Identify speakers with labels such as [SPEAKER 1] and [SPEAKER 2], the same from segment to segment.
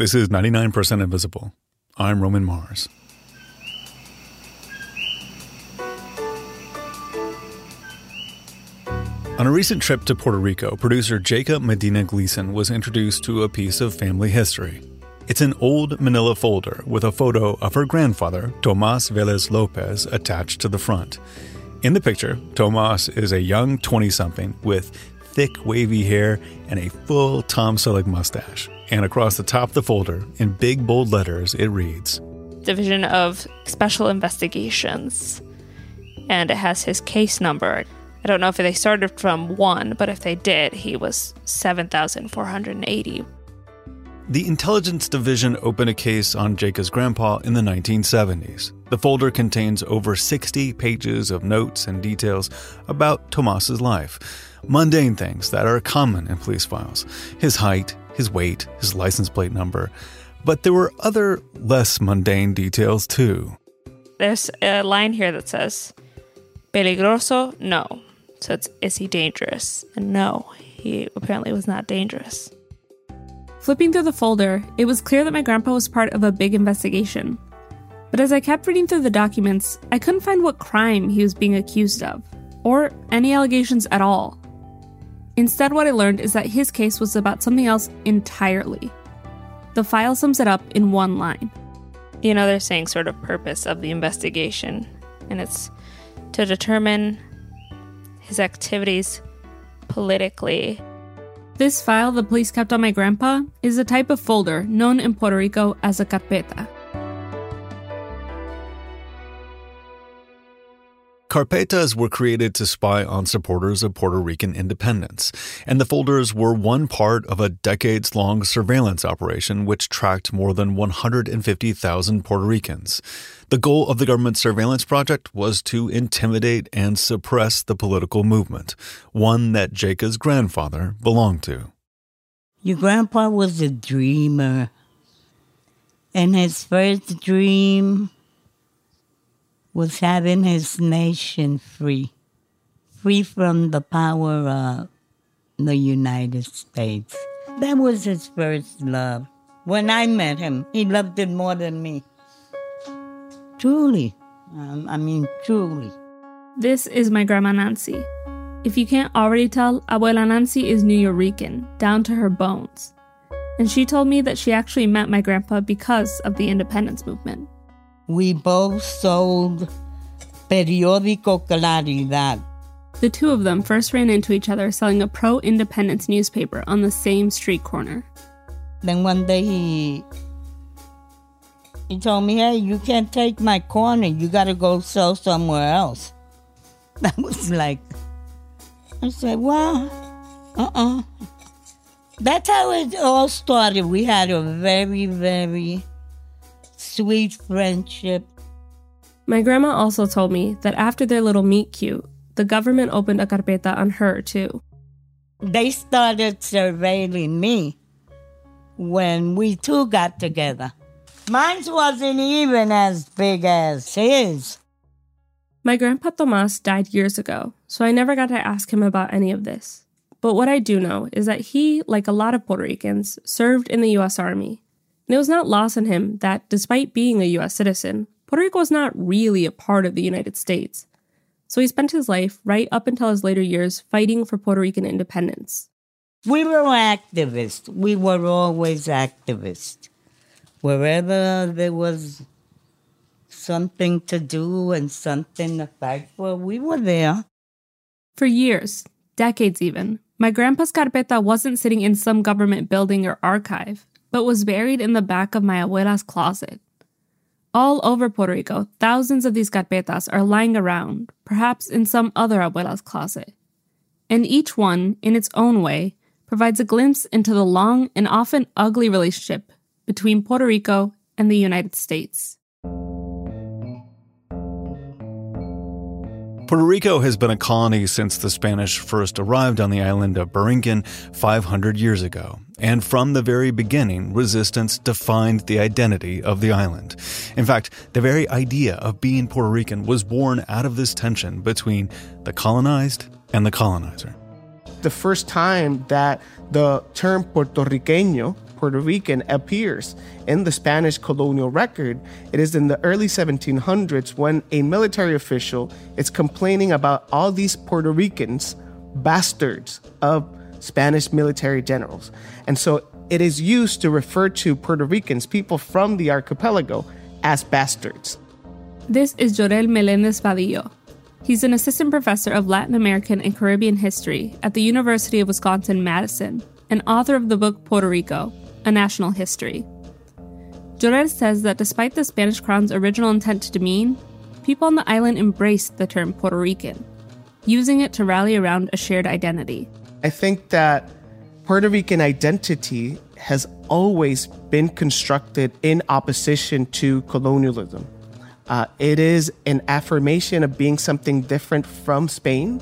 [SPEAKER 1] This is 99% Invisible. I'm Roman Mars. On a recent trip to Puerto Rico, producer Jacob Medina Gleason was introduced to a piece of family history. It's an old manila folder with a photo of her grandfather, Tomas Velez Lopez, attached to the front. In the picture, Tomas is a young 20-something with thick, wavy hair and a full Tom Selleck mustache. And across the top of the folder, in big, bold letters, it reads,
[SPEAKER 2] Division of Special Investigations. And it has his case number. I don't know if they started from 1, but if they did, he was 7,480.
[SPEAKER 1] The Intelligence Division opened a case on Jacob's grandpa in the 1970s. The folder contains over 60 pages of notes and details about Tomas's life. Mundane things that are common in police files. His height, his weight, his license plate number. But there were other, less mundane details too.
[SPEAKER 2] There's a line here that says, Peligroso? No. So it's, is he dangerous? And no, he apparently was not dangerous.
[SPEAKER 3] Flipping through the folder, it was clear that my grandpa was part of a big investigation. But as I kept reading through the documents, I couldn't find what crime he was being accused of, or any allegations at all. Instead, what I learned is that his case was about something else entirely. The file sums it up in one line.
[SPEAKER 2] You know, they're saying sort of purpose of the investigation, and it's to determine his activities politically.
[SPEAKER 3] This file the police kept on my grandpa is a type of folder known in Puerto Rico as a carpeta.
[SPEAKER 1] Carpetas were created to spy on supporters of Puerto Rican independence, and the folders were one part of a decades-long surveillance operation which tracked more than 150,000 Puerto Ricans. The goal of the government surveillance project was to intimidate and suppress the political movement, one that Jacob's grandfather belonged to.
[SPEAKER 4] Your grandpa was a dreamer, and his first dream was having his nation free from the power of the United States. That was his first love. When I met him, he loved it more than me. Truly. Truly.
[SPEAKER 3] This is my grandma Nancy. If you can't already tell, Abuela Nancy is New Yorican, down to her bones. And she told me that she actually met my grandpa because of the independence movement.
[SPEAKER 4] We both sold Periódico Claridad.
[SPEAKER 3] The two of them first ran into each other selling a pro-independence newspaper on the same street corner.
[SPEAKER 4] Then one day he told me, hey, you can't take my corner. You got to go sell somewhere else. That was like, I said, well, That's how it all started. We had a very, very sweet friendship.
[SPEAKER 3] My grandma also told me that after their little meet cute, the government opened a carpeta on her too.
[SPEAKER 4] They started surveilling me when we two got together. Mine wasn't even as big as his.
[SPEAKER 3] My grandpa Tomas died years ago, so I never got to ask him about any of this. But what I do know is that he, like a lot of Puerto Ricans, served in the U.S. Army. And it was not lost on him that, despite being a U.S. citizen, Puerto Rico was not really a part of the United States. So he spent his life, right up until his later years, fighting for Puerto Rican independence.
[SPEAKER 4] We were activists. We were always activists. Wherever there was something to do and something to fight for, we were there.
[SPEAKER 3] For years, decades even, my grandpa's carpeta wasn't sitting in some government building or archive, but was buried in the back of my abuela's closet. All over Puerto Rico, thousands of these carpetas are lying around, perhaps in some other abuela's closet. And each one, in its own way, provides a glimpse into the long and often ugly relationship between Puerto Rico and the United States.
[SPEAKER 1] Puerto Rico has been a colony since the Spanish first arrived on the island of Borinquen 500 years ago. And from the very beginning, resistance defined the identity of the island. In fact, the very idea of being Puerto Rican was born out of this tension between the colonized and the colonizer.
[SPEAKER 5] The first time that the term Puertorriqueño, Puerto Rican appears in the Spanish colonial record. It is in the early 1700s when a military official is complaining about all these Puerto Ricans, bastards of Spanish military generals. And so it is used to refer to Puerto Ricans, people from the archipelago, as bastards.
[SPEAKER 3] This is Jorel Melendez Vadillo. He's an assistant professor of Latin American and Caribbean history at the University of Wisconsin-Madison and author of the book Puerto Rico, A National History. Jorel says that despite the Spanish crown's original intent to demean, people on the island embraced the term Puerto Rican, using it to rally around a shared identity.
[SPEAKER 5] I think that Puerto Rican identity has always been constructed in opposition to colonialism. It is an affirmation of being something different from Spain.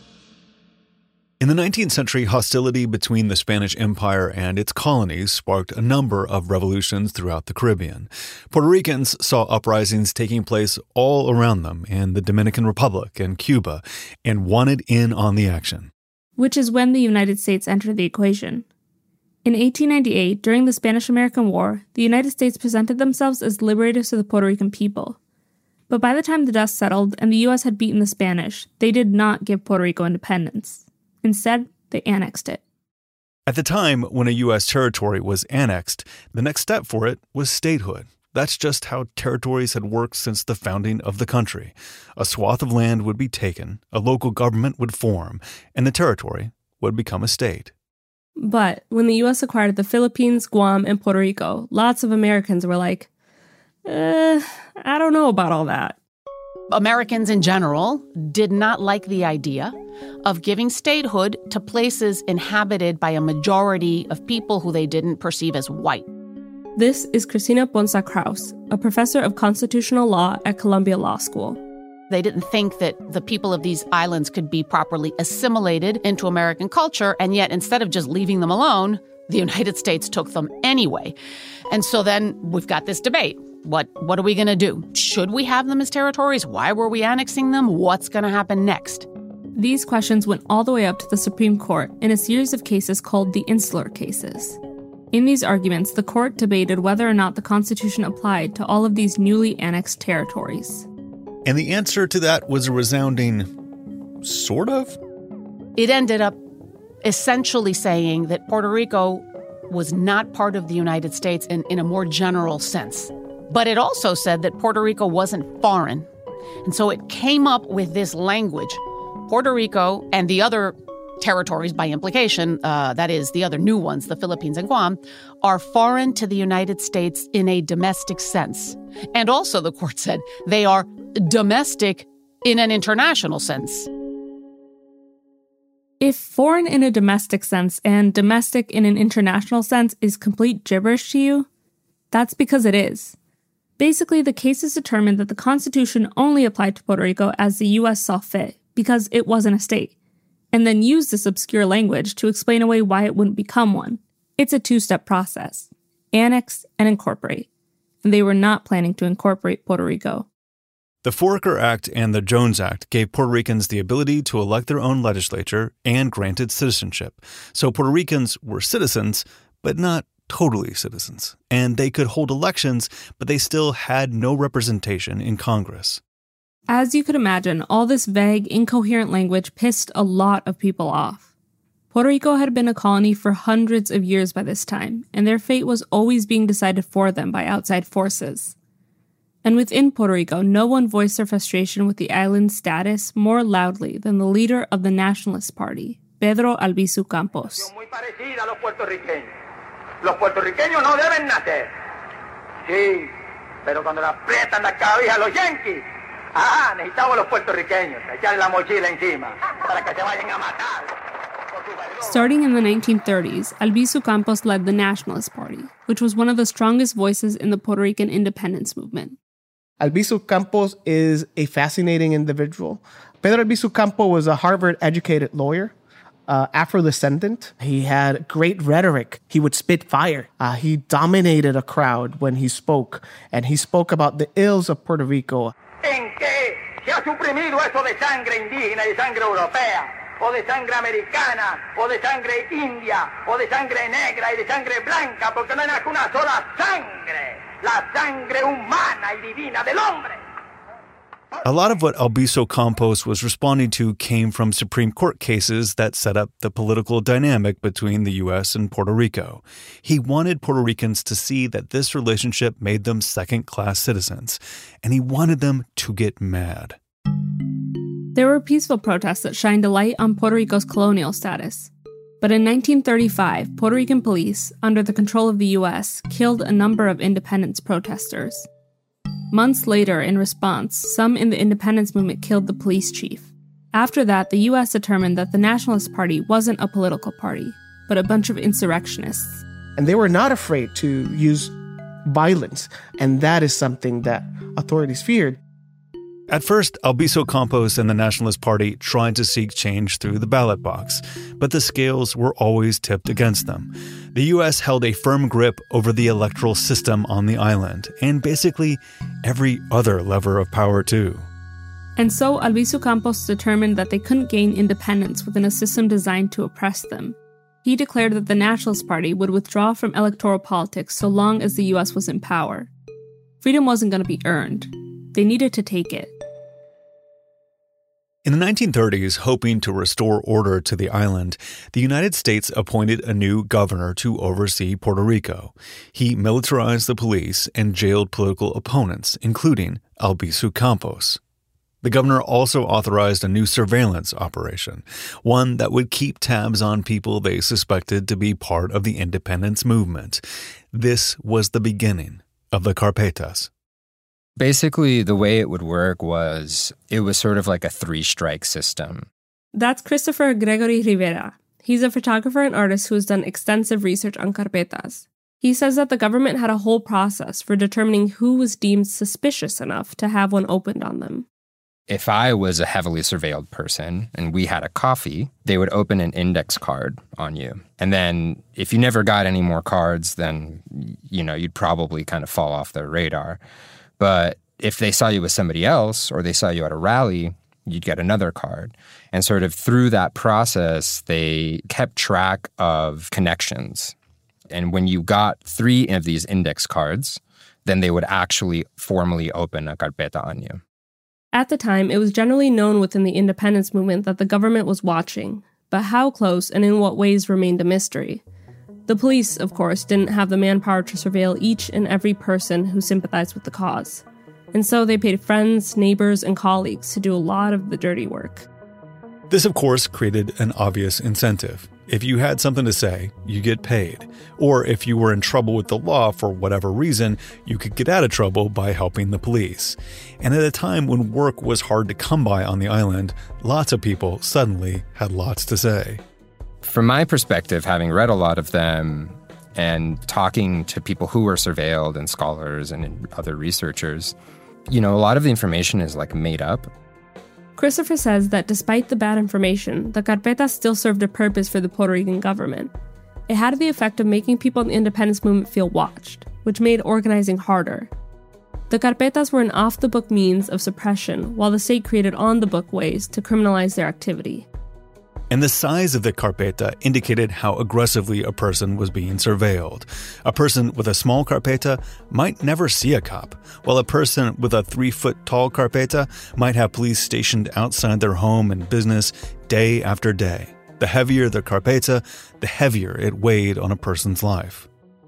[SPEAKER 1] In the 19th century, hostility between the Spanish Empire and its colonies sparked a number of revolutions throughout the Caribbean. Puerto Ricans saw uprisings taking place all around them in the Dominican Republic and Cuba and wanted in on the action.
[SPEAKER 3] Which is when the United States entered the equation. In 1898, during the Spanish-American War, the United States presented themselves as liberators of the Puerto Rican people. But by the time the dust settled and the U.S. had beaten the Spanish, they did not give Puerto Rico independence. Instead, they annexed it.
[SPEAKER 1] At the time when a U.S. territory was annexed, the next step for it was statehood. That's just how territories had worked since the founding of the country. A swath of land would be taken, a local government would form, and the territory would become a state.
[SPEAKER 3] But when the U.S. acquired the Philippines, Guam, and Puerto Rico, lots of Americans were like, I don't know about all that.
[SPEAKER 6] Americans in general did not like the idea of giving statehood to places inhabited by a majority of people who they didn't perceive as white.
[SPEAKER 3] This is Cristina Ponsa Kraus, a professor of constitutional law at Columbia Law School.
[SPEAKER 6] They didn't think that the people of these islands could be properly assimilated into American culture, and yet instead of just leaving them alone, the United States took them anyway. And so then we've got this debate. What are we going to do? Should we have them as territories? Why were we annexing them? What's going to happen next?
[SPEAKER 3] These questions went all the way up to the Supreme Court in a series of cases called the Insular Cases. In these arguments, the court debated whether or not the Constitution applied to all of these newly annexed territories.
[SPEAKER 1] And the answer to that was a resounding, sort of?
[SPEAKER 6] It ended up essentially saying that Puerto Rico was not part of the United States in a more general sense. But it also said that Puerto Rico wasn't foreign. And so it came up with this language. Puerto Rico and the other territories by implication, that is, the other new ones, the Philippines and Guam, are foreign to the United States in a domestic sense. And also, the court said, they are domestic in an international sense.
[SPEAKER 3] If foreign in a domestic sense and domestic in an international sense is complete gibberish to you, that's because it is. Basically, the cases determined that the Constitution only applied to Puerto Rico as the U.S. saw fit, because it wasn't a state, and then used this obscure language to explain away why it wouldn't become one. It's a two-step process: annex and incorporate. And they were not planning to incorporate Puerto Rico.
[SPEAKER 1] The Foraker Act and the Jones Act gave Puerto Ricans the ability to elect their own legislature and granted citizenship. So Puerto Ricans were citizens, but not totally citizens. And they could hold elections, but they still had no representation in Congress.
[SPEAKER 3] As you could imagine, all this vague, incoherent language pissed a lot of people off. Puerto Rico had been a colony for hundreds of years by this time, and their fate was always being decided for them by outside forces. And within Puerto Rico, no one voiced their frustration with the island's status more loudly than the leader of the Nationalist Party, Pedro Albizu Campos.
[SPEAKER 7] Los puertorriqueños no deben nacer. Sí, pero cuando le aprietan la cabeza a los yanquis, necesitamos los puertorriqueños echarle la mochila encima para que se vayan a matar.
[SPEAKER 3] Starting in the 1930s, Albizu Campos led the Nationalist Party, which was one of the strongest voices in the Puerto Rican independence movement.
[SPEAKER 5] Albizu Campos is a fascinating individual. Pedro Albizu Campos was a Harvard-educated lawyer. Afro-descendant. He had great rhetoric. He would spit fire. He dominated a crowd when he spoke, and he spoke about the ills of Puerto Rico.
[SPEAKER 7] En que se ha suprimido eso de sangre indígena y sangre europea. o de sangre americana, o de sangre india, o de sangre negra y de sangre blanca, porque no hay más que una sola sangre, la sangre humana y divina del hombre.
[SPEAKER 1] A lot of what Albizu Campos was responding to came from Supreme Court cases that set up the political dynamic between the U.S. and Puerto Rico. He wanted Puerto Ricans to see that this relationship made them second-class citizens, and he wanted them to get mad.
[SPEAKER 3] There were peaceful protests that shined a light on Puerto Rico's colonial status. But in 1935, Puerto Rican police, under the control of the U.S., killed a number of independence protesters. Months later, in response, some in the independence movement killed the police chief. After that, the U.S. determined that the Nationalist Party wasn't a political party, but a bunch of insurrectionists.
[SPEAKER 5] And they were not afraid to use violence, and that is something that authorities feared.
[SPEAKER 1] At first, Albizu Campos and the Nationalist Party tried to seek change through the ballot box, but the scales were always tipped against them. The U.S. held a firm grip over the electoral system on the island, and basically every other lever of power too.
[SPEAKER 3] And so Albizu Campos determined that they couldn't gain independence within a system designed to oppress them. He declared that the Nationalist Party would withdraw from electoral politics so long as the U.S. was in power. Freedom wasn't going to be earned. They needed to take it.
[SPEAKER 1] In the 1930s, hoping to restore order to the island, the United States appointed a new governor to oversee Puerto Rico. He militarized the police and jailed political opponents, including Albizu Campos. The governor also authorized a new surveillance operation, one that would keep tabs on people they suspected to be part of the independence movement. This was the beginning of the Carpetas.
[SPEAKER 8] Basically, the way it would work was, it was sort of like a three-strike system.
[SPEAKER 3] That's Christopher Gregory Rivera. He's a photographer and artist who has done extensive research on carpetas. He says that the government had a whole process for determining who was deemed suspicious enough to have one opened on them.
[SPEAKER 8] If I was a heavily surveilled person and we had a coffee, they would open an index card on you. And then if you never got any more cards, then, you'd probably kind of fall off their radar. But if they saw you with somebody else or they saw you at a rally, you'd get another card. And sort of through that process, they kept track of connections. And when you got 3 of these index cards, then they would actually formally open a carpeta on you.
[SPEAKER 3] At the time, it was generally known within the independence movement that the government was watching, but how close and in what ways remained a mystery. The police, of course, didn't have the manpower to surveil each and every person who sympathized with the cause. And so they paid friends, neighbors, and colleagues to do a lot of the dirty work.
[SPEAKER 1] This, of course, created an obvious incentive. If you had something to say, you get paid. Or if you were in trouble with the law for whatever reason, you could get out of trouble by helping the police. And at a time when work was hard to come by on the island, lots of people suddenly had lots to say.
[SPEAKER 8] From my perspective, having read a lot of them and talking to people who were surveilled and scholars and other researchers, a lot of the information is made up.
[SPEAKER 3] Christopher says that despite the bad information, the carpetas still served a purpose for the Puerto Rican government. It had the effect of making people in the independence movement feel watched, which made organizing harder. The carpetas were an off-the-book means of suppression, while the state created on-the-book ways to criminalize their activity.
[SPEAKER 1] And the size of the carpeta indicated how aggressively a person was being surveilled. A person with a small carpeta might never see a cop, while a person with a 3-foot-tall carpeta might have police stationed outside their home and business day after day. The heavier the carpeta, the heavier it weighed on a person's life.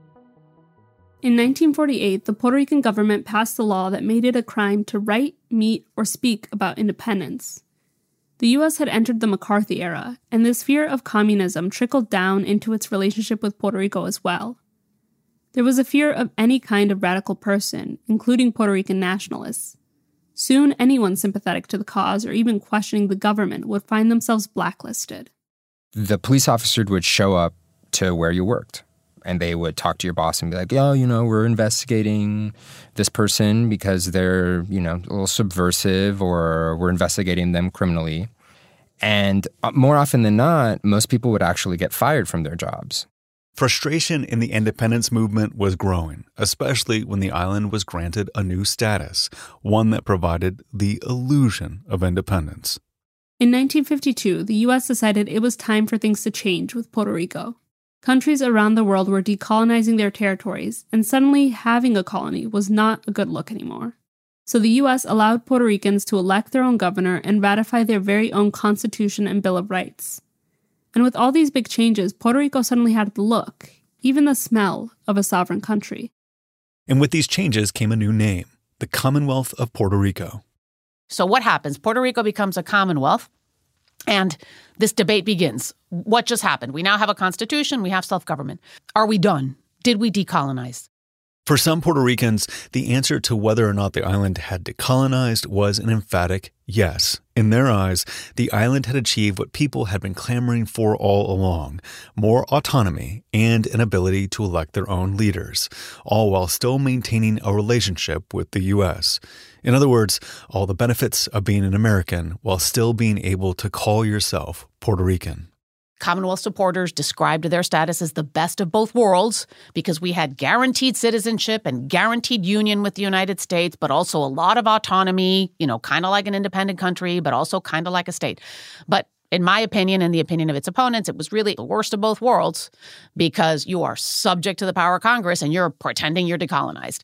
[SPEAKER 3] In 1948, the Puerto Rican government passed a law that made it a crime to write, meet, or speak about independence. The U.S. had entered the McCarthy era, and this fear of communism trickled down into its relationship with Puerto Rico as well. There was a fear of any kind of radical person, including Puerto Rican nationalists. Soon, anyone sympathetic to the cause or even questioning the government would find themselves blacklisted.
[SPEAKER 8] The police officer would show up to where you worked, and they would talk to your boss and be like, we're investigating this person because they're, a little subversive, or we're investigating them criminally. And more often than not, most people would actually get fired from their jobs.
[SPEAKER 1] Frustration in the independence movement was growing, especially when the island was granted a new status, one that provided the illusion of independence.
[SPEAKER 3] In 1952, the U.S. decided it was time for things to change with Puerto Rico. Countries around the world were decolonizing their territories, and suddenly having a colony was not a good look anymore. So the U.S. allowed Puerto Ricans to elect their own governor and ratify their very own Constitution and Bill of Rights. And with all these big changes, Puerto Rico suddenly had the look, even the smell, of a sovereign country.
[SPEAKER 1] And with these changes came a new name, the Commonwealth of Puerto Rico.
[SPEAKER 6] So what happens? Puerto Rico becomes a commonwealth, and this debate begins. What just happened? We now have a constitution. We have self-government. Are we done? Did we decolonize?
[SPEAKER 1] For some Puerto Ricans, the answer to whether or not the island had decolonized was an emphatic yes. In their eyes, the island had achieved what people had been clamoring for all along, more autonomy and an ability to elect their own leaders, all while still maintaining a relationship with the U.S. In other words, all the benefits of being an American while still being able to call yourself Puerto Rican.
[SPEAKER 6] Commonwealth supporters described their status as the best of both worlds because we had guaranteed citizenship and guaranteed union with the United States, but also a lot of autonomy, kind of like an independent country, but also kind of like a state. But in my opinion and the opinion of its opponents, it was really the worst of both worlds because you are subject to the power of Congress and you're pretending you're decolonized.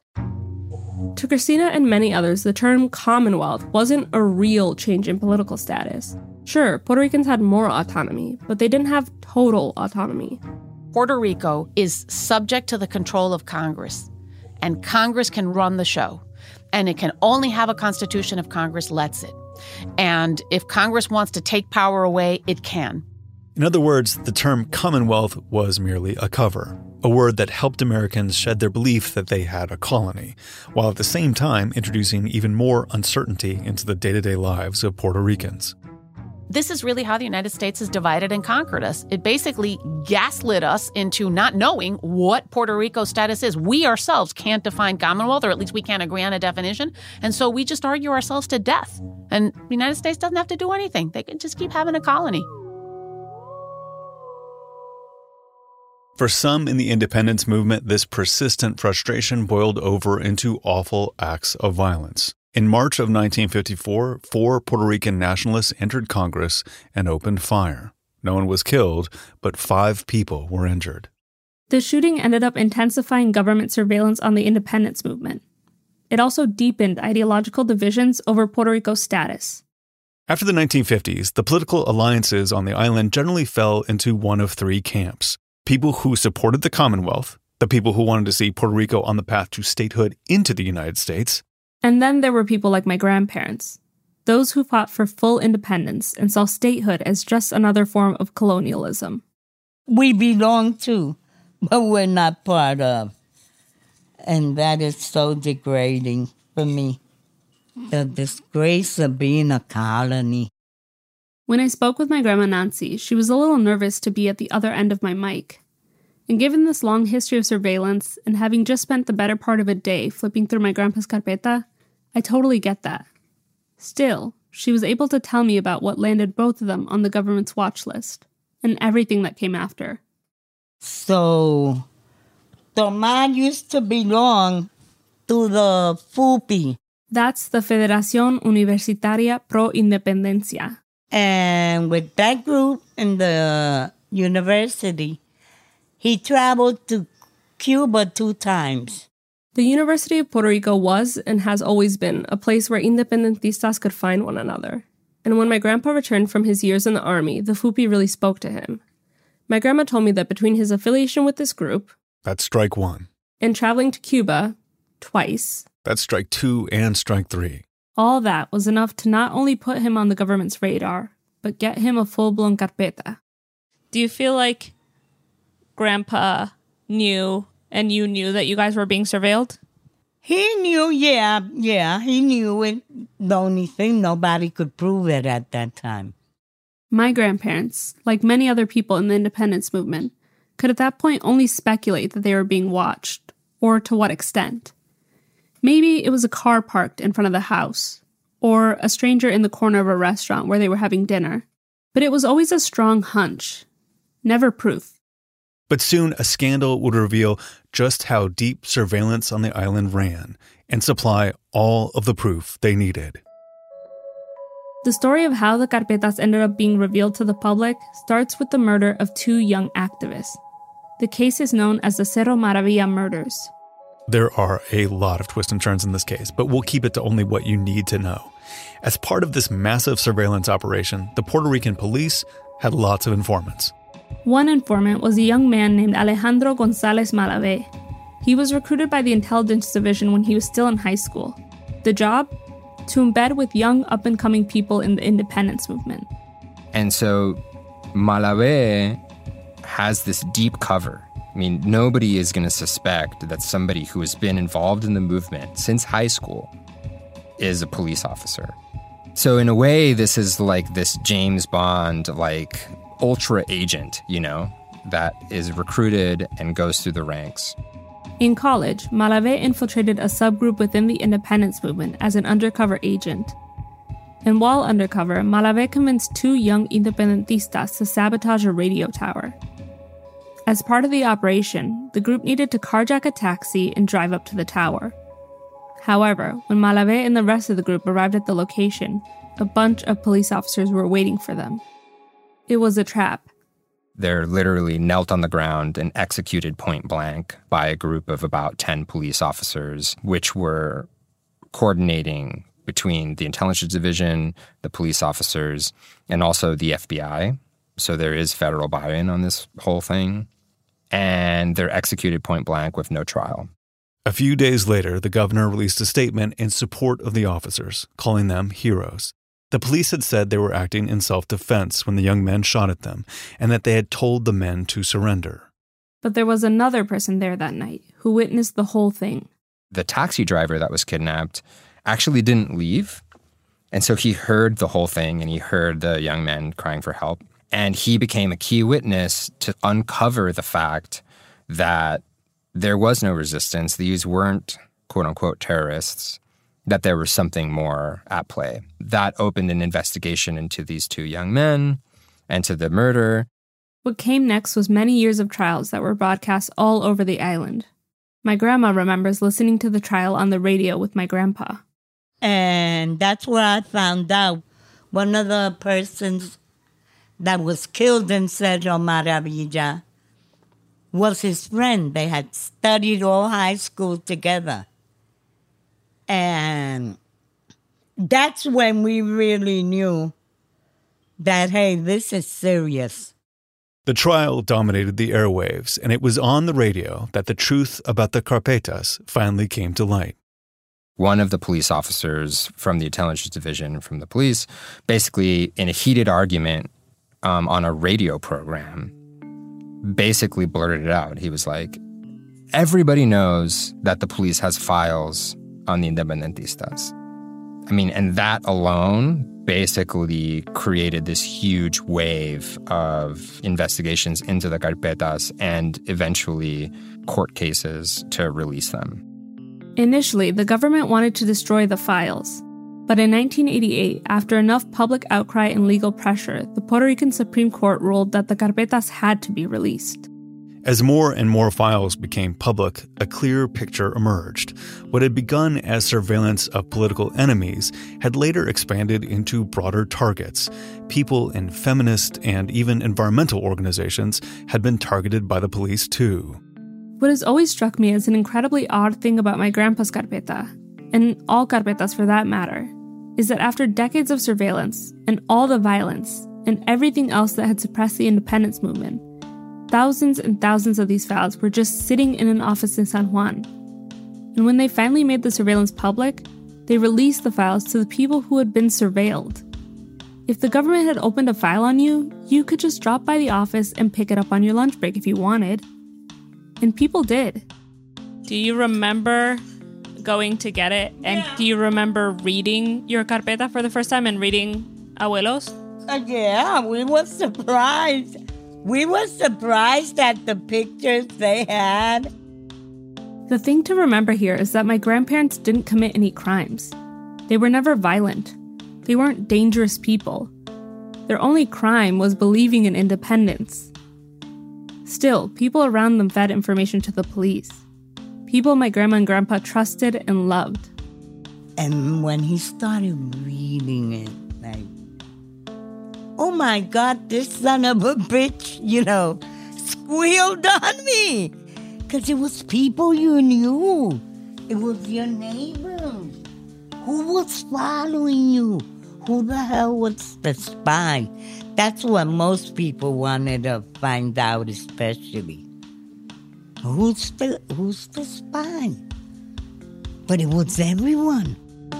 [SPEAKER 3] To Christina and many others, the term Commonwealth wasn't a real change in political status. Sure, Puerto Ricans had more autonomy, but they didn't have total autonomy.
[SPEAKER 6] Puerto Rico is subject to the control of Congress, and Congress can run the show. And it can only have a constitution if Congress lets it. And if Congress wants to take power away, it can.
[SPEAKER 1] In other words, the term Commonwealth was merely a cover, a word that helped Americans shed their belief that they had a colony, while at the same time introducing even more uncertainty into the day-to-day lives of Puerto Ricans.
[SPEAKER 6] This is really how the United States has divided and conquered us. It basically gaslit us into not knowing what Puerto Rico's status is. We ourselves can't define Commonwealth, or at least we can't agree on a definition. And so we just argue ourselves to death. And the United States doesn't have to do anything. They can just keep having a colony.
[SPEAKER 1] For some in the independence movement, this persistent frustration boiled over into awful acts of violence. In March of 1954, 4 Puerto Rican nationalists entered Congress and opened fire. No one was killed, but 5 people were injured.
[SPEAKER 3] The shooting ended up intensifying government surveillance on the independence movement. It also deepened ideological divisions over Puerto Rico's status.
[SPEAKER 1] After the 1950s, the political alliances on the island generally fell into one of 3 camps. People who supported the Commonwealth, the people who wanted to see Puerto Rico on the path to statehood into the United States.
[SPEAKER 3] And then there were people like my grandparents, those who fought for full independence and saw statehood as just another form of colonialism.
[SPEAKER 4] We belong to, but we're not part of. And that is so degrading for me. The disgrace of being a colony.
[SPEAKER 3] When I spoke with my grandma Nancy, she was a little nervous to be at the other end of my mic. And given this long history of surveillance and having just spent the better part of a day flipping through my grandpa's carpeta, I totally get that. Still, she was able to tell me about what landed both of them on the government's watch list and everything that came after.
[SPEAKER 4] So, Tomás used to belong to the FUPI.
[SPEAKER 3] That's the Federación Universitaria Pro Independencia.
[SPEAKER 4] And with that group in the university, he traveled to Cuba 2 times.
[SPEAKER 3] The University of Puerto Rico was and has always been a place where independentistas could find one another. And when my grandpa returned from his years in the army, the FUPI really spoke to him. My grandma told me that between his affiliation with this group,
[SPEAKER 1] that's strike 1,
[SPEAKER 3] and traveling to Cuba twice,
[SPEAKER 1] that's strike 2 and strike 3.
[SPEAKER 3] All that was enough to not only put him on the government's radar, but get him a full-blown carpeta.
[SPEAKER 2] Do you feel like Grandpa knew and you knew that you guys were being surveilled?
[SPEAKER 4] He knew, yeah, he knew it. The only thing, nobody could prove it at that time.
[SPEAKER 3] My grandparents, like many other people in the independence movement, could at that point only speculate that they were being watched, or to what extent. Maybe it was a car parked in front of the house, or a stranger in the corner of a restaurant where they were having dinner. But it was always a strong hunch, never proof.
[SPEAKER 1] But soon a scandal would reveal just how deep surveillance on the island ran and supply all of the proof they needed.
[SPEAKER 3] The story of how the carpetas ended up being revealed to the public starts with the murder of 2 young activists. The case is known as the Cerro Maravilla murders.
[SPEAKER 1] There are a lot of twists and turns in this case, but we'll keep it to only what you need to know. As part of this massive surveillance operation, the Puerto Rican police had lots of informants.
[SPEAKER 3] One informant was a young man named Alejandro González Malavé. He was recruited by the Intelligence Division when he was still in high school. The job? To embed with young up-and-coming people in the independence movement.
[SPEAKER 8] And so Malavé has this deep cover. I mean, nobody is going to suspect that somebody who has been involved in the movement since high school is a police officer. So in a way, this is like this James Bond, like ultra agent, that is recruited and goes through the ranks.
[SPEAKER 3] In college, Malavé infiltrated a subgroup within the independence movement as an undercover agent. And while undercover, Malavé convinced 2 young independentistas to sabotage a radio tower. As part of the operation, the group needed to carjack a taxi and drive up to the tower. However, when Malavé and the rest of the group arrived at the location, a bunch of police officers were waiting for them. It was a trap.
[SPEAKER 8] They're literally knelt on the ground and executed point blank by a group of about 10 police officers, which were coordinating between the Intelligence Division, the police officers, and also the FBI. So there is federal buy-in on this whole thing. And they're executed point blank with no trial.
[SPEAKER 1] A few days later, the governor released a statement in support of the officers, calling them heroes. The police had said they were acting in self-defense when the young men shot at them, and that they had told the men to surrender.
[SPEAKER 3] But there was another person there that night who witnessed the whole thing.
[SPEAKER 8] The taxi driver that was kidnapped actually didn't leave. And so he heard the whole thing, and he heard the young men crying for help. And he became a key witness to uncover the fact that there was no resistance. These weren't, quote-unquote, terrorists, that there was something more at play. That opened an investigation into these 2 young men and to the murder.
[SPEAKER 3] What came next was many years of trials that were broadcast all over the island. My grandma remembers listening to the trial on the radio with my grandpa.
[SPEAKER 4] And that's where I found out one of the persons that was killed in Cerro Maravilla was his friend. They had studied all high school together. And that's when we really knew that, hey, this is serious.
[SPEAKER 1] The trial dominated the airwaves, and it was on the radio that the truth about the carpetas finally came to light.
[SPEAKER 8] One of the police officers from the Intelligence Division from the police, basically in a heated argument on a radio program, basically blurted it out. He was like, everybody knows that the police has files on the independentistas. I mean, and that alone basically created this huge wave of investigations into the carpetas and eventually court cases to release them.
[SPEAKER 3] Initially, the government wanted to destroy the files. But in 1988, after enough public outcry and legal pressure, the Puerto Rican Supreme Court ruled that the carpetas had to be released.
[SPEAKER 1] As more and more files became public, a clearer picture emerged. What had begun as surveillance of political enemies had later expanded into broader targets. People in feminist and even environmental organizations had been targeted by the police too.
[SPEAKER 3] What has always struck me as an incredibly odd thing about my grandpa's carpeta, and all carpetas for that matter, is that after decades of surveillance and all the violence and everything else that had suppressed the independence movement, thousands and thousands of these files were just sitting in an office in San Juan. And when they finally made the surveillance public, they released the files to the people who had been surveilled. If the government had opened a file on you, you could just drop by the office and pick it up on your lunch break if you wanted. And people did.
[SPEAKER 2] Do you remember going to get it? And do you remember reading your carpeta for the first time and reading Abuelos?
[SPEAKER 4] Yeah, we were surprised. We were surprised at the pictures they had.
[SPEAKER 3] The thing to remember here is that my grandparents didn't commit any crimes. They were never violent. They weren't dangerous people. Their only crime was believing in independence. Still, people around them fed information to the police. People my grandma and grandpa trusted and loved.
[SPEAKER 4] And when he started reading it, like, oh my God, this son of a bitch, squealed on me. Because it was people you knew. It was your neighbors. Who was following you? Who the hell was the spy? That's what most people wanted to find out, especially. Who's the spy? But it was everyone.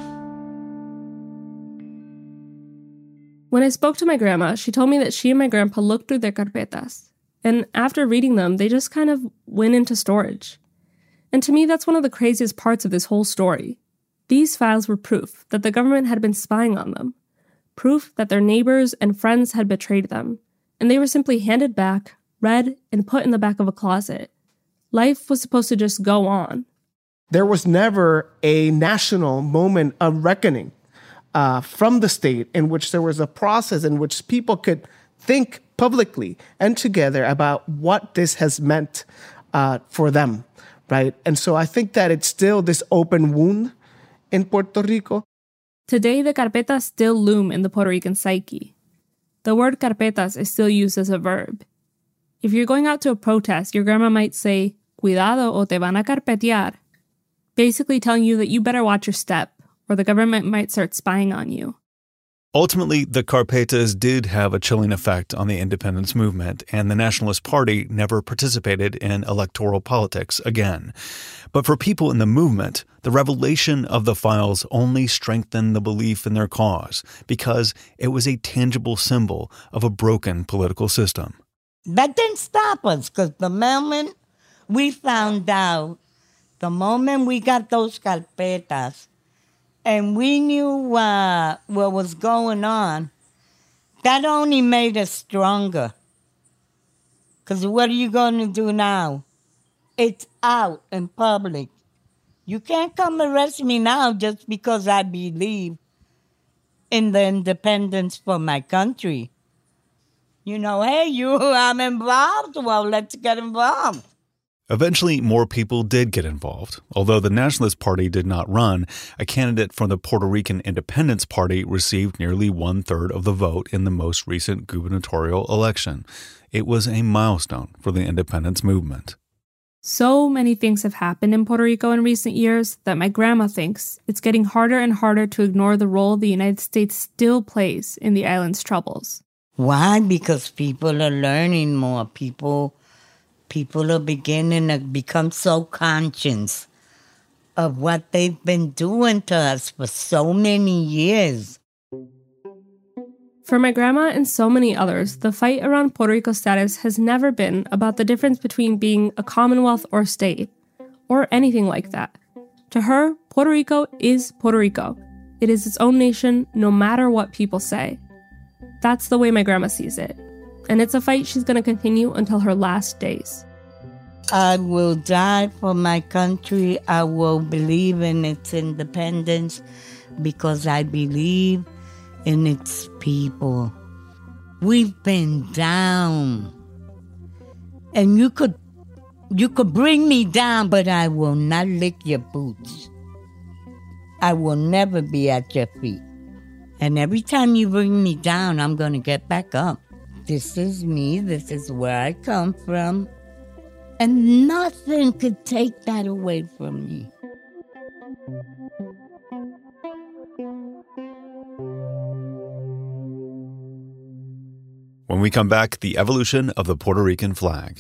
[SPEAKER 3] When I spoke to my grandma, she told me that she and my grandpa looked through their carpetas. And after reading them, they just kind of went into storage. And to me, that's one of the craziest parts of this whole story. These files were proof that the government had been spying on them. Proof that their neighbors and friends had betrayed them. And they were simply handed back, read, and put in the back of a closet. Life was supposed to just go on.
[SPEAKER 5] There was never a national moment of reckoning from the state in which there was a process in which people could think publicly and together about what this has meant for them, right? And so I think that it's still this open wound in Puerto Rico.
[SPEAKER 3] Today, the carpetas still loom in the Puerto Rican psyche. The word carpetas is still used as a verb. If you're going out to a protest, your grandma might say, cuidado o te van a carpetear, basically telling you that you better watch your step, or the government might start spying on you.
[SPEAKER 1] Ultimately, the carpetas did have a chilling effect on the independence movement, and the Nationalist Party never participated in electoral politics again. But for people in the movement, the revelation of the files only strengthened the belief in their cause, because it was a tangible symbol of a broken political system.
[SPEAKER 4] That didn't stop us, because the moment we found out, the moment we got those carpetas, and we knew what was going on, that only made us stronger. Because what are you going to do now? It's out in public. You can't come arrest me now just because I believe in the independence for my country. Hey, I'm involved. Well, let's get involved.
[SPEAKER 1] Eventually, more people did get involved. Although the Nationalist Party did not run, a candidate from the Puerto Rican Independence Party received nearly 1/3 of the vote in the most recent gubernatorial election. It was a milestone for the independence movement.
[SPEAKER 3] So many things have happened in Puerto Rico in recent years that my grandma thinks it's getting harder and harder to ignore the role the United States still plays in the island's troubles.
[SPEAKER 4] Why? Because people are learning more. People are beginning to become so conscious of what they've been doing to us for so many years.
[SPEAKER 3] For my grandma and so many others, the fight around Puerto Rico's status has never been about the difference between being a commonwealth or state, or anything like that. To her, Puerto Rico is Puerto Rico. It is its own nation, no matter what people say. That's the way my grandma sees it. And it's a fight she's going to continue until her last days.
[SPEAKER 4] I will die for my country. I will believe in its independence because I believe in its people. We've been down. And you could bring me down, but I will not lick your boots. I will never be at your feet. And every time you bring me down, I'm going to get back up. This is me. This is where I come from. And nothing could take that away from me.
[SPEAKER 1] When we come back, the evolution of the Puerto Rican flag.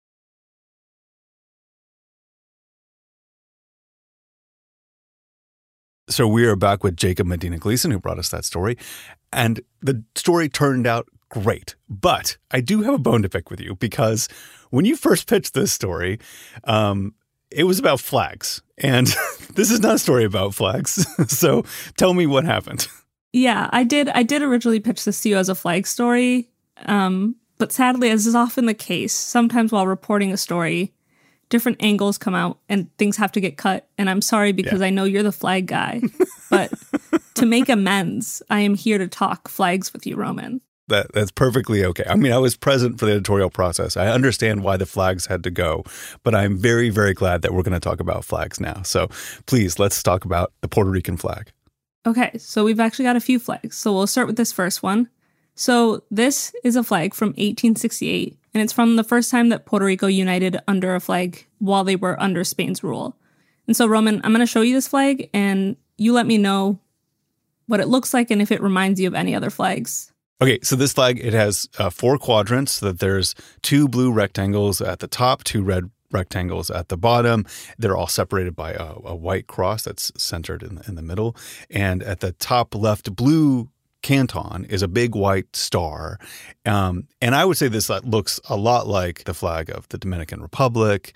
[SPEAKER 1] So we are back with Jacob Medina Gleason, who brought us that story. And the story turned out great. But I do have a bone to pick with you, because when you first pitched this story, it was about flags. And this is not a story about flags. So tell me what happened.
[SPEAKER 3] Yeah, I did originally pitch this to you as a flag story. But sadly, as is often the case, sometimes while reporting a story, different angles come out and things have to get cut. And I'm sorry, because I know you're the flag guy. But to make amends, I am here to talk flags with you, Roman.
[SPEAKER 1] That's perfectly okay. I mean, I was present for the editorial process. I understand why the flags had to go, but I'm very, very glad that we're going to talk about flags now. So please, let's talk about the Puerto Rican flag.
[SPEAKER 3] Okay, so we've actually got a few flags. So we'll start with this first one. So this is a flag from 1868, and it's from the first time that Puerto Rico united under a flag while they were under Spain's rule. And so, Roman, I'm going to show you this flag, and you let me know what it looks like and if it reminds you of any other flags.
[SPEAKER 1] Okay, so this flag, it has 4 quadrants, so that there's 2 blue rectangles at the top, 2 red rectangles at the bottom. They're all separated by a white cross that's centered in the middle. And at the top left blue canton is a big white star. And I would say this looks a lot like the flag of the Dominican Republic.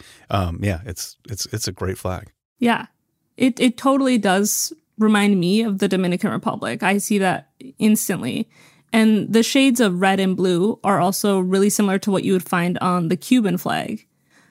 [SPEAKER 1] It's a great flag.
[SPEAKER 3] Yeah, it totally does remind me of the Dominican Republic. I see that instantly. And the shades of red and blue are also really similar to what you would find on the Cuban flag.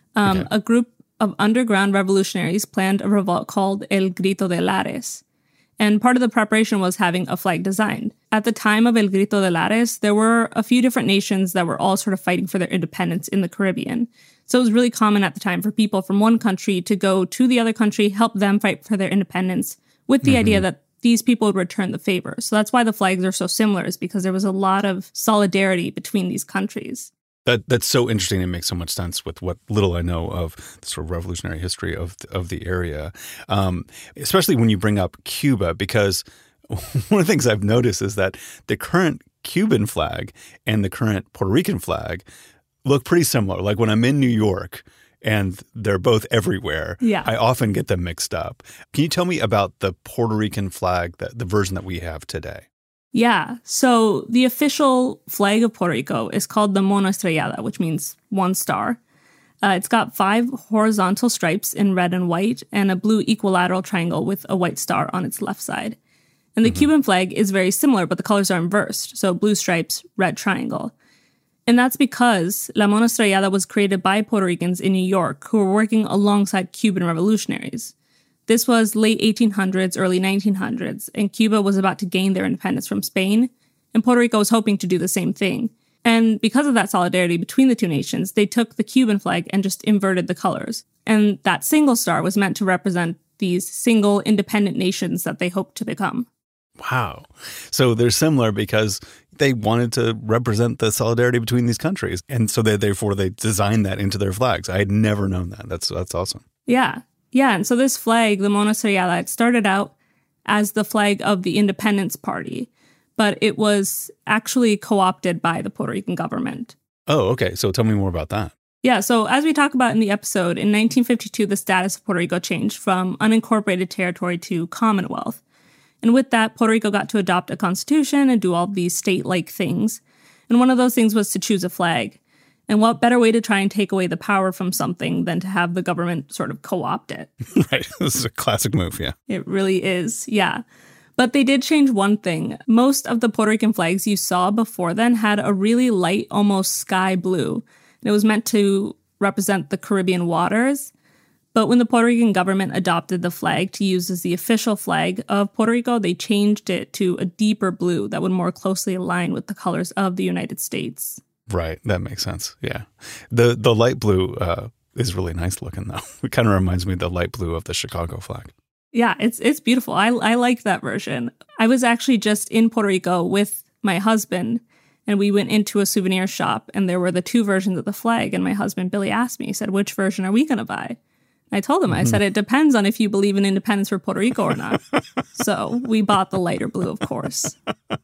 [SPEAKER 3] A group of underground revolutionaries planned a revolt called El Grito de Lares. And part of the preparation was having a flag designed. At the time of El Grito de Lares, there were a few different nations that were all sort of fighting for their independence in the Caribbean. So it was really common at the time for people from one country to go to the other country, help them fight for their independence, with the idea that these people would return the favor. So that's why the flags are so similar, is because there was a lot of solidarity between these countries.
[SPEAKER 1] That's so interesting. It makes so much sense with what little I know of the sort of revolutionary history of the area, especially when you bring up Cuba, because one of the things I've noticed is that the current Cuban flag and the current Puerto Rican flag look pretty similar. Like when I'm in New York and they're both everywhere, I often get them mixed up. Can you tell me about the Puerto Rican flag, the version that we have today?
[SPEAKER 3] Yeah, so the official flag of Puerto Rico is called the Mono Estrellada, which means 1 star. It's got 5 horizontal stripes in red and white and a blue equilateral triangle with a white star on its left side. And the Cuban flag is very similar, but the colors are inversed. So blue stripes, red triangle. And that's because La Mono Estrellada was created by Puerto Ricans in New York who were working alongside Cuban revolutionaries. This was late 1800s, early 1900s, and Cuba was about to gain their independence from Spain, and Puerto Rico was hoping to do the same thing. And because of that solidarity between the two nations, they took the Cuban flag and just inverted the colors. And that single star was meant to represent these single independent nations that they hoped to become.
[SPEAKER 1] Wow. So they're similar because they wanted to represent the solidarity between these countries. And so therefore they designed that into their flags. I had never known that. That's awesome.
[SPEAKER 3] Yeah. Yeah, and so this flag, the Mono Estrellada, it started out as the flag of the Independence Party, but it was actually co-opted by the Puerto Rican government.
[SPEAKER 1] Oh, okay. So tell me more about that.
[SPEAKER 3] Yeah, so as we talk about in the episode, in 1952, the status of Puerto Rico changed from unincorporated territory to Commonwealth. And with that, Puerto Rico got to adopt a constitution and do all these state-like things. And one of those things was to choose a flag. And what better way to try and take away the power from something than to have the government sort of co-opt it?
[SPEAKER 1] Right. This is a classic move, yeah.
[SPEAKER 3] It really is, yeah. But they did change one thing. Most of the Puerto Rican flags you saw before then had a really light, almost sky blue. And it was meant to represent the Caribbean waters. But when the Puerto Rican government adopted the flag to use as the official flag of Puerto Rico, they changed it to a deeper blue that would more closely align with the colors of the United States.
[SPEAKER 1] Right. That makes sense. Yeah. The light blue is really nice looking, though. It kind of reminds me of the light blue of the Chicago flag.
[SPEAKER 3] Yeah, it's beautiful. I like that version. I was actually just in Puerto Rico with my husband, and we went into a souvenir shop, and there were the 2 versions of the flag. And my husband, Billy, asked me, he said, which version are we going to buy? I told him, I said, it depends on if you believe in independence for Puerto Rico or not. So we bought the lighter blue, of course.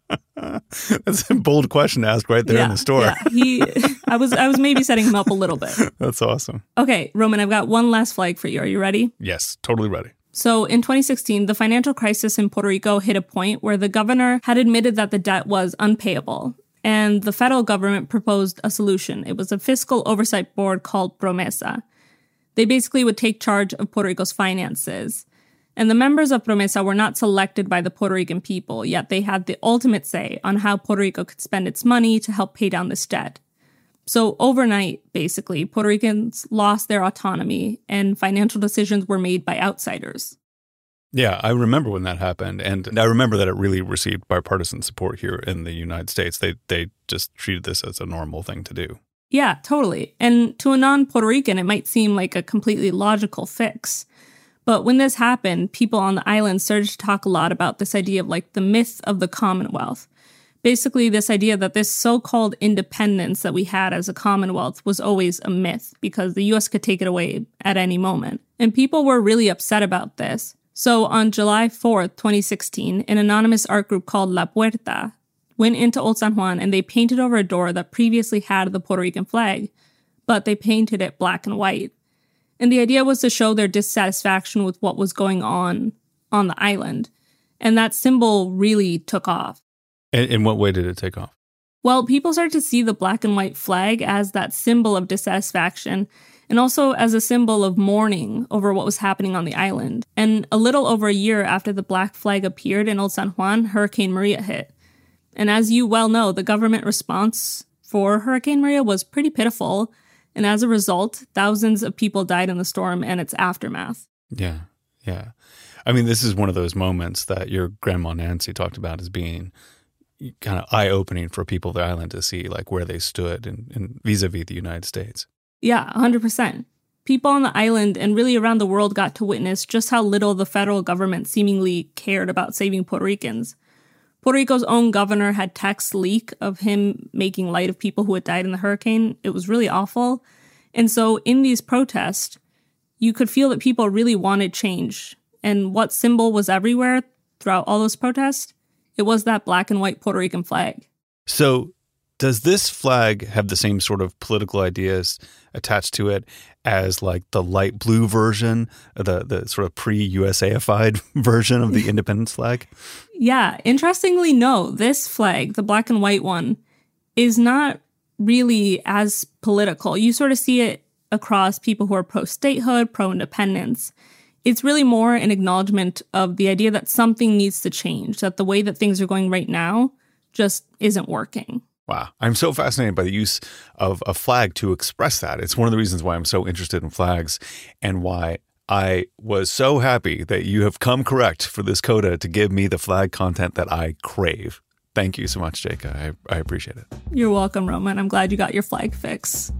[SPEAKER 1] That's a bold question to ask right there in the store.
[SPEAKER 3] Yeah. I was maybe setting him up a little bit.
[SPEAKER 1] That's awesome.
[SPEAKER 3] Okay, Roman, I've got one last flag for you. Are you ready?
[SPEAKER 1] Yes, totally ready.
[SPEAKER 3] So in 2016, the financial crisis in Puerto Rico hit a point where the governor had admitted that the debt was unpayable. And the federal government proposed a solution. It was a fiscal oversight board called Promesa. They basically would take charge of Puerto Rico's finances. And the members of Promesa were not selected by the Puerto Rican people, yet they had the ultimate say on how Puerto Rico could spend its money to help pay down this debt. So overnight, basically, Puerto Ricans lost their autonomy and financial decisions were made by outsiders.
[SPEAKER 1] Yeah, I remember when that happened. And I remember that it really received bipartisan support here in the United States. They just treated this as a normal thing to do.
[SPEAKER 3] Yeah, totally. And to a non-Puerto Rican, it might seem like a completely logical fix. But when this happened, people on the island started to talk a lot about this idea of like the myth of the Commonwealth. Basically, this idea that this so-called independence that we had as a Commonwealth was always a myth because the US could take it away at any moment. And people were really upset about this. So on July 4th, 2016, an anonymous art group called La Puerta went into Old San Juan and they painted over a door that previously had the Puerto Rican flag, but they painted it black and white. And the idea was to show their dissatisfaction with what was going on the island. And that symbol really took off.
[SPEAKER 1] In what way did it take off?
[SPEAKER 3] Well, people started to see the black and white flag as that symbol of dissatisfaction and also as a symbol of mourning over what was happening on the island. And a little over a year after the black flag appeared in Old San Juan, Hurricane Maria hit. And as you well know, the government response for Hurricane Maria was pretty pitiful. And as a result, thousands of people died in the storm and its aftermath.
[SPEAKER 1] Yeah. I mean, this is one of those moments that your grandma Nancy talked about as being kind of eye-opening for people of the island to see like where they stood in vis-a-vis the United States.
[SPEAKER 3] Yeah, 100%. People on the island and really around the world got to witness just how little the federal government seemingly cared about saving Puerto Ricans. Puerto Rico's own governor had texts leak of him making light of people who had died in the hurricane. It was really awful. And so in these protests, you could feel that people really wanted change. And what symbol was everywhere throughout all those protests? It was that black and white Puerto Rican flag. So
[SPEAKER 1] does this flag have the same sort of political ideas attached to it as like the light blue version, the sort of pre-USAified version of the independence flag?
[SPEAKER 3] Yeah, interestingly, no. This flag, the black and white one, is not really as political. You sort of see it across people who are pro-statehood, pro-independence. It's really more an acknowledgement of the idea that something needs to change, that the way that things are going right now just isn't working.
[SPEAKER 1] Wow. I'm so fascinated by the use of a flag to express that. It's one of the reasons why I'm so interested in flags and why I was so happy that you have come correct for this coda to give me the flag content that I crave. Thank you so much, Jaika. I appreciate it.
[SPEAKER 3] You're welcome, Roman. I'm glad you got your flag fix.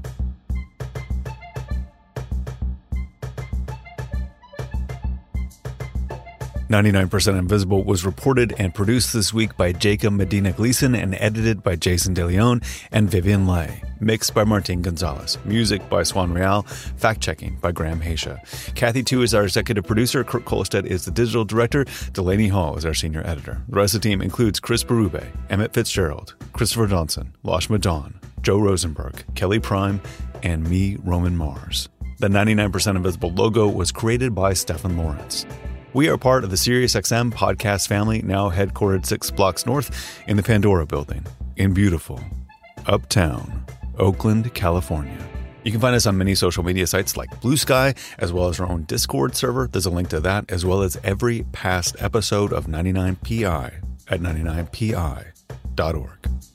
[SPEAKER 1] "99% Invisible" was reported and produced this week by Jaika Medina Gleason and edited by Jason DeLeon and Vivian Leigh. Mixed by Martin Gonzalez. Music by Swan Real. Fact-checking by Graham Haysha. Kathy Tu is our executive producer. Kurt Kolstedt is the digital director. Delaney Hall is our senior editor. The rest of the team includes Chris Berube, Emmett Fitzgerald, Christopher Johnson, Lashma Dawn, Joe Rosenberg, Kelly Prime, and me, Roman Mars. The 99% Invisible logo was created by Stephen Lawrence. We are part of the SiriusXM podcast family, now headquartered 6 blocks north in the Pandora building in beautiful uptown Oakland, California. You can find us on many social media sites like Blue Sky, as well as our own Discord server. There's a link to that, as well as every past episode of 99PI at 99pi.org.